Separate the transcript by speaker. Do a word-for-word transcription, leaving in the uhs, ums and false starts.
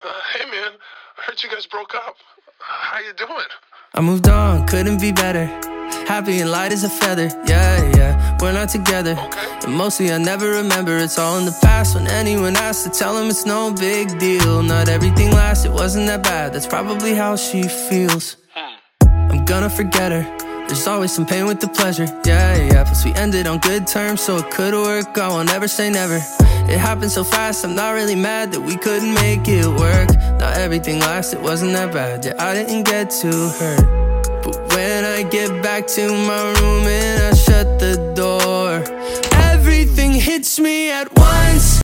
Speaker 1: hey man, I heard you guys broke up. How you doing?
Speaker 2: I moved on, couldn't be better. Happy and light as a feather, yeah, yeah. We're not together,
Speaker 1: okay.
Speaker 2: And mostly I never remember. It's all in the past. When anyone asks to tell them it's no big deal. Not everything lasts, it wasn't that bad. That's probably how she feels. I'm gonna forget her. There's always some pain with the pleasure, yeah, yeah. Plus we ended on good terms, so it could work. I won't ever say never. It happened so fast, I'm not really mad that we couldn't make it work. Not everything lasts, it wasn't that bad. Yeah, I didn't get too hurt. But when I get back to my room and I shut the door, everything hits me at